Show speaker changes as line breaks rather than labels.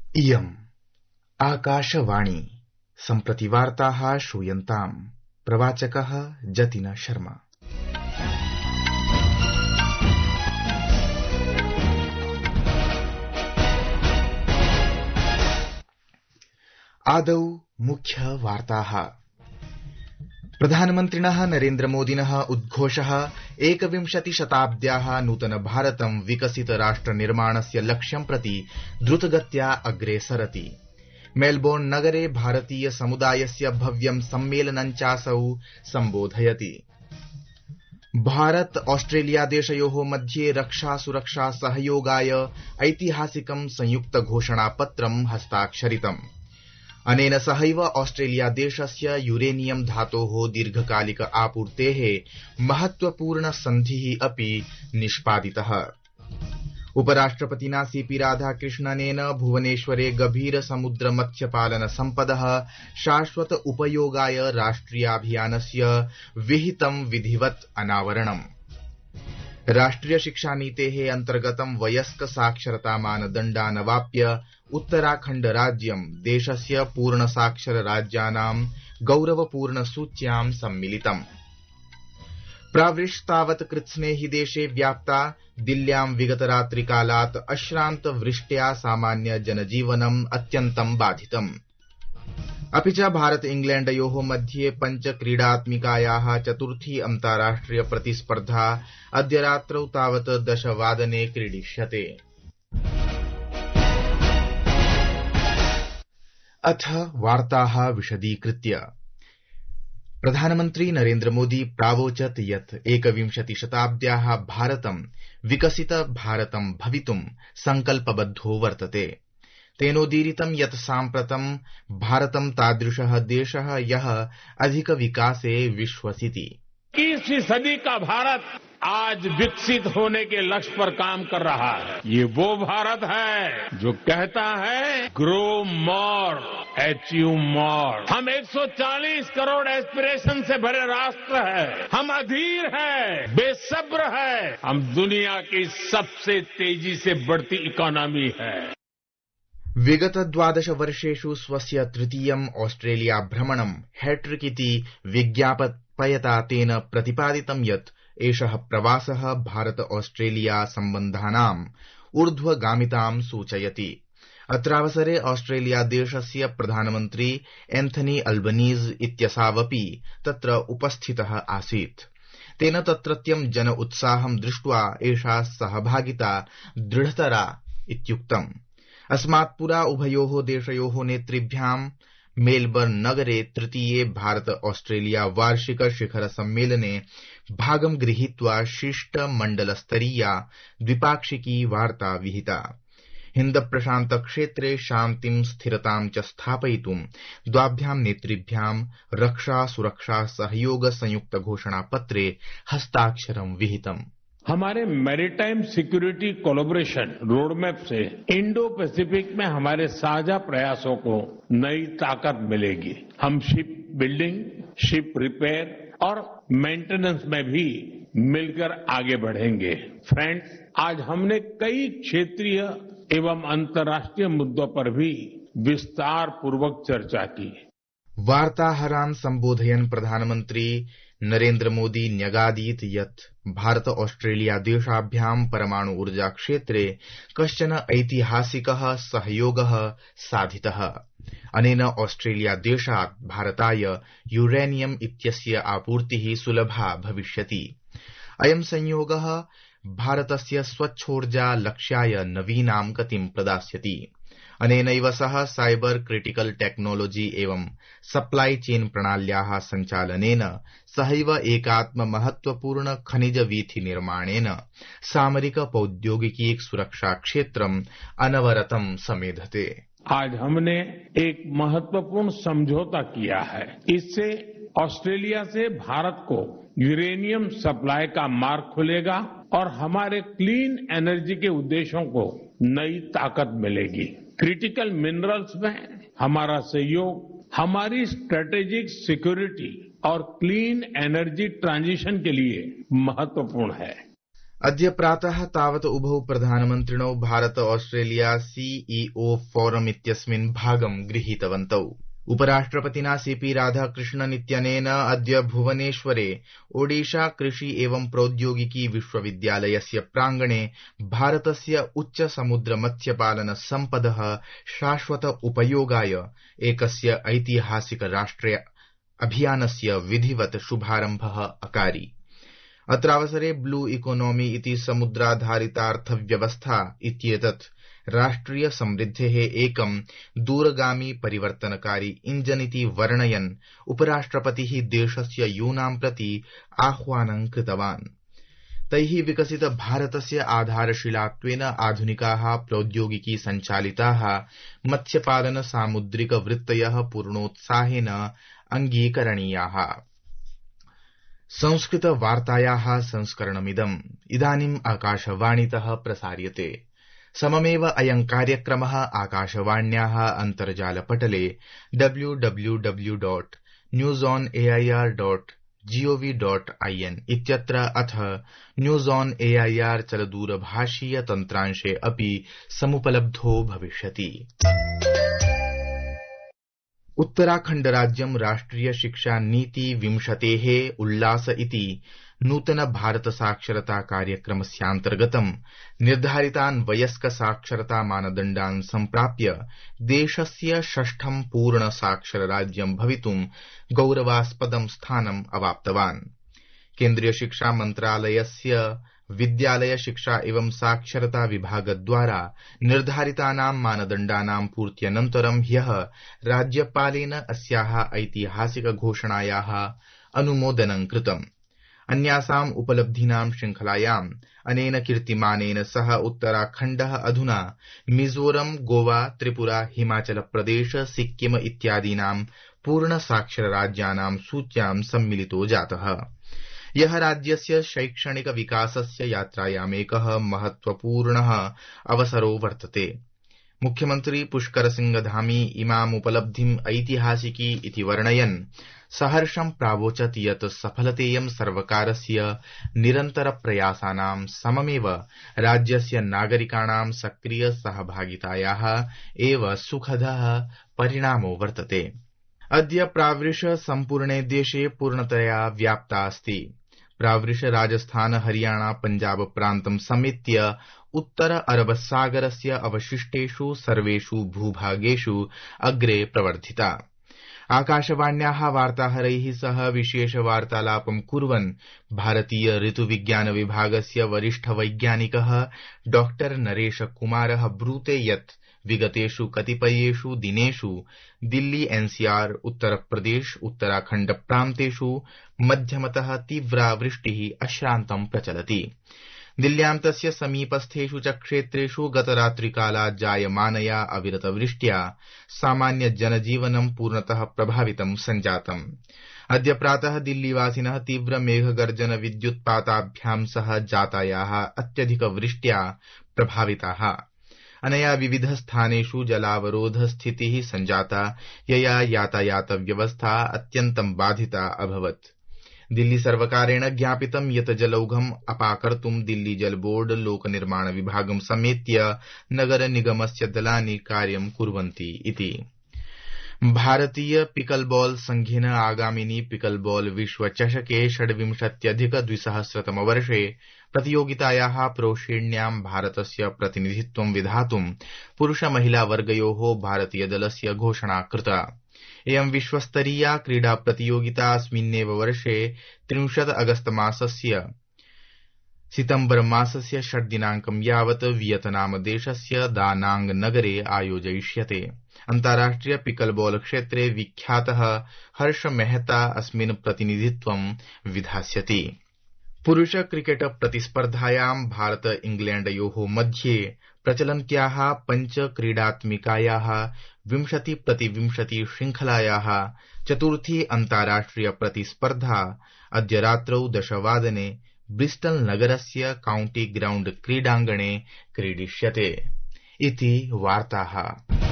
इयम् आकाशवाणी सम्प्रति वार्ताः श्रूयन्ताम्। प्रवाचकः जतिन शर्मा। आदौ मुख्य वार्ताः। प्रधानमन्त्रिणः नरेन्द्रमोदिनः उद्घोषः 21 शताब्द्याः नूतन भारतं विकसित राष्ट्र निर्माणस्य लक्ष्यं प्रति द्रुतगत्या अग्रेसरति। मेलबोर्न नगरे भारतीय समुदायस्य भव्यं सम्मेलनं चासौ सम्बोधयति। भारत ऑस्ट्रेलिया देशयोः मध्ये रक्षा सुरक्षा सहयोगाय ऐतिहासिकं संयुक्त घोषणापत्रं हस्ताक्षरितम्। अनेन सहैव ऑस्ट्रेलिया देशस्य यूरेनियम धातोः दीर्घकालिक आपूर्तेः महत्वपूर्ण सन्धिः अपि निष्पादितः। उपराष्ट्रपतिना सीपी राधाकृष्णनेन भुवनेश्वरे गभीर समुद्र मत्स्यपालन सम्पदः शाश्वत उपयोगाय राष्ट्रियाभियानस्य विहितं विधिवत् अनावरणम्। राष्ट्रिय शिक्षा नीतेः अन्तर्गतं वयस्क साक्षरता मानदण्डानवाप्य उत्तराखण्ड राज्यं देशस्य पूर्ण साक्षर राज्यानां गौरवपूर्ण सूच्यां सम्मिलितम्। प्रावृष्टावत् कृत्स्नेहि देशे व्याप्ता दिल्ल्यां विगतरात्रिकालात् अश्रान्त वृष्ट्या सामान्य जनजीवनम् अत्यन्तं बाधितम्। अपि च भारत इंग्लैण्डयोः मध्ये पंच क्रीडात्मिकायाः चतुर्थी अन्ताराष्ट्रिय प्रतिस्पर्धा अद्य रात्रौ तावत् 10 वादने क्रीडिष्यते। अथ वार्ताः विशदीकृत्य। प्रधानमन्त्री नरेन्द्र मोदी प्रावोचत् यत् 21 शताब्द्याः भारतं विकसित भारतं भवितुं संकल्पबद्धो वर्तते। तेनोदीरितं यत् साम्प्रतं भारतं तादृशः देशः यः अधिक विकासे विश्वसिति।
21वीं सदी का भारत आज विकसित होने के लक्ष्य पर काम कर रहा है। ये वो भारत है जो कहता है ग्रो मोर अचीव मोर। हम 140 करोड़ एस्पिरेशन से भरे राष्ट्र है। हम अधीर है, बेसब्र है। हम दुनिया की सबसे तेजी से बढ़ती इकोनॉमी है।
विगत 12 वर्षेषु स्वस्य तृतीयम् ऑस्ट्रेलिया भ्रमणं हैट्रिक इति विज्ञापयता तेन प्रतिपादितं यत् एषः प्रवासः भारत ऑस्ट्रेलिया सम्बन्धानाम् ऊर्ध्वगामितां सूचयति। अत्रावसरे ऑस्ट्रेलिया देशस्य प्रधानमन्त्री एन्थनी अल्बनीज इत्यसावपि तत्र उपस्थितः आसीत्। तेन तत्रत्यं जन उत्साहं दृष्ट्वा एषा सहभागिता दृढतरा इत्युक्तम्। अस्मात् पुरा उभयोः देशयोः नेतृभ्यां मेलबर्न नगरे तृतीये भारत ऑस्ट्रेलिया वार्षिक शिखर सम्मेलने भागं गृहीत्वा शिष्ट मण्डलस्तरीया द्विपाक्षिकी वार्ता विहिता। हिन्द प्रशान्त क्षेत्रे शान्तिं स्थिरतां च स्थापयितुं द्वाभ्यां नेतृभ्यां रक्षा सुरक्षा सहयोग संयुक्त घोषणापत्रे हस्ताक्षरं विहितम्।
हमारे मैरीटाइम सिक्योरिटी कोलैबोरेशन रोडमैप से इंडो पैसिफिक में हमारे साझा प्रयासों को नई ताकत मिलेगी। हम शिप बिल्डिंग, शिप रिपेयर और मेंटेनेंस में भी मिलकर आगे बढ़ेंगे। फ्रेंड्स, आज हमने कई क्षेत्रीय एवं अंतर्राष्ट्रीय मुद्दों पर भी विस्तार पूर्वक चर्चा की।
वार्ताहरान् सम्बोधयन् प्रधानमन्त्री नरेन्द्र मोदी न्यगादीत् यत् भारत ऑस्ट्रेलिया देशाभ्यां परमाणु ऊर्जा क्षेत्रे कश्चन ऐतिहासिकः सहयोगः साधितः। अनेन ऑस्ट्रेलिया देशात् भारताय यूरेनियम इत्यस्य आपूर्तिः सुलभा भविष्यति। अयं संयोगः भारतस्य स्वच्छोर्जा लक्ष्याय नवीनां गतिं प्रदास्यति। अनेनैव सह साइबर क्रिटिकल टेक्नोलॉजी एवं सप्लाई चेन प्रणाल्याः सञ्चालनेन सहैव एकात्म महत्वपूर्ण खनिज वीथि निर्माणेन सामरिक प्रौद्योगिकी सुरक्षा क्षेत्रम् अनवरतं समेधते।
आज हमने एक महत्वपूर्ण समझौता किया है। इससे ऑस्ट्रेलिया से भारत को यूरेनियम सप्लाई का मार्ग खुलेगा और हमारे क्लीन एनर्जी के उद्देश्यों को नई ताकत मिलेगी। क्रिटिकल मिनरल्स में हमारा सहयोग हमारी स्ट्रेटेजिक सिक्योरिटी और क्लीन एनर्जी ट्रांजिशन के लिए महत्वपूर्ण है।
अद्य प्रातः तावत् उभौ प्रधानमन्त्रिणौ भारत ऑस्ट्रेलिया सीईओ फोरम इत्यस्मिन् भागं गृहीतवन्तौ। उपराष्ट्रपतिना सीपी राधाकृष्णन् इत्यनेन अद्य भुवनेश्वरे ओडिशा कृषि एवं प्रौद्योगिकी विश्वविद्यालयस्य प्रांगणे भारतस्य उच्च समुद्र मत्स्यपालन सम्पदः शाश्वत उपयोगाय एकस्य ऐतिहासिक राष्ट्रिय अभियानस्य विधिवत् शुभारम्भः अकारि। अत्रावसरे ब्लू इकोनॉमी इति समुद्राधारितार्थव्यवस्था इत्येतत् राष्ट्रिय समृद्धेः एकं दूरगामी परिवर्तनकारी इंजनिति वर्णयन् उपराष्ट्रपतिः देशस्य यूनां प्रति आह्वानं कृतवान्। तैः विकसित भारतस्य आधारशिलात्वेन आधुनिकाः प्रौद्योगिकी सञ्चालिताः मत्स्यपालन सामुद्रिक वृत्तयः पूर्णोत्साहेन अङ्गीकरणीयाः। संस्कृत वार्तायाः संस्करणमिदम् इदानीम् आकाशवाणीतः प्रसार्यते। सममेव अयं कार्यक्रमः आकाशवाण्याः अन्तर्जालपटले www.newsonair.gov.in इत्यत्र अथ न्यूज ऑन एआईआर चलदूरभाषीय तन्त्रांशे अपि समुपलब्धो भविष्यति। उत्तराखण्ड राज्यं राष्ट्रिय शिक्षा नीति 20 उल्लास इति नूतन भारत साक्षरता कार्यक्रमस्यान्तर्गतं निर्धारितान् वयस्क साक्षरता मानदण्डान् सम्प्राप्य देशस्य 6ठं पूर्ण साक्षर राज्यं भवितुं गौरवास्पदं स्थानम् अवाप्तवान्। केन्द्रीय शिक्षा मन्त्रालयस्य विद्यालय शिक्षा एवं साक्षरता विभागद्वारा निर्धारितानां मानदण्डानां पूर्त्यनन्तरं ह्यः राज्यपालेन अस्याः ऐतिहासिक घोषणायाः अनुमोदनं कृतम्। अन्यासाम् उपलब्धीनां श्रृंखलायाम् अनेन कीर्तिमानेन सह उत्तराखण्डः अधुना मिजोरम, गोवा, त्रिपुरा, हिमाचल प्रदेश, सिक्किम इत्यादीनां पूर्ण साक्षर राज्यानां सूच्यां सम्मिलितो जातः। यः राज्यस्य शैक्षणिक विकासस्य यात्रायामेकः महत्वपूर्णः अवसरो वर्तते। मुख्यमन्त्री पुष्कर सिंह धामी इमाम् उपलब्धिम् ऐतिहासिकी इति वर्णयन् सहर्षं प्रावोचत् यत् सफलतेयं सर्वकारस्य निरन्तर प्रयासानां सममेव राज्यस्य नागरिकाणां सक्रिय सहभागितायाः एव सुखदः परिणामो वर्तते। अद्य प्रावृष सम्पूर्णे देशे पूर्णतया व्याप्ता अस्ति। प्रावृष राजस्थान, हरियाणा, पंजाब प्रान्तं समेत्य उत्तर अरब सागरस्य अवशिष्टेषु सर्वेषु भूभागेषु अग्रे प्रवर्धिता। आकाशवाण्याः वार्ताहरैः सह विशेष वार्तालापं कुर्वन् भारतीय ऋतुविज्ञान विभागस्य वरिष्ठ वैज्ञानिकः डॉ नरेश कुमारः ब्रूते यत् विगतेषु कतिपयेषु दिनेषु दिल्ली, एनसीआर, उत्तर प्रदेश, उत्तराखण्ड प्रान्तेषु मध्यमतः तीव्रा वृष्टिः अश्रान्तं प्रचलति। दिल्ल्यां तस्य समीपस्थेषु च क्षेत्रेषु गतरात्रिकालात् जायमानया अविरतवृष्ट्या सामान्य जनजीवनं पूर्णतः प्रभावितं सञ्जातम्। अद्य प्रातः दिल्लीवासिनः तीव्र मेघगर्जन विद्युत्पाताभ्यां सह जातायाः अत्यधिक वृष्ट्या प्रभाविताः। अनया विविध स्थानेषु जलावरोध स्थितिः सञ्जाता, यया यातायात व्यवस्था अत्यन्तं बाधिता अभवत्। दिल्ली सर्वकारेण ज्ञापितं यत् जलौघम् अपाकर्तुं दिल्ली जल बोर्ड, लोक निर्माण विभागं समेत्य नगर निगमस्य दलानि कार्यं कुर्वन्ति इति। भारतीय पिकलबॉल संघेन आगामिनि पिकलबॉल विश्व चषके 26अधिक-2000 वर्षे प्रतियोगितायाः प्रोश्रेण्यां भारतस्य प्रतिनिधित्वं विधातुं पुरुष महिला वर्गयोः भारतीय दलस्य घोषणा कृता। इयं विश्वस्तरीया क्रीडा प्रतियोगिता अस्मिन्नेव वर्षे 30 अगस्त मासस्य सितम्बर मासस्य 6 दिनाङ्कं यावत् वियतनाम देशस्य दानांग नगरे आयोजयिष्यते। अन्ताराष्ट्रिय पिकलबॉल क्षेत्रे विख्यातः हर्ष मेहता अस्मिन् प्रतिनिधित्वं विधास्यति। पुरुष क्रिकेट प्रतिस्पर्धायां भारत इंग्लैण्डयोः मध्ये प्रचलन्त्याः पञ्च क्रीडात्मिकायाः 20-20 श्रृंखलायाः चतुर्थी अन्ताराष्ट्रिय प्रतिस्पर्धा अद्य रात्रौ 10 वादने ब्रिस्टल नगरस्य काउंटी ग्राउण्ड क्रीडाङ्गणे क्रीडिष्यते इति वार्ताः।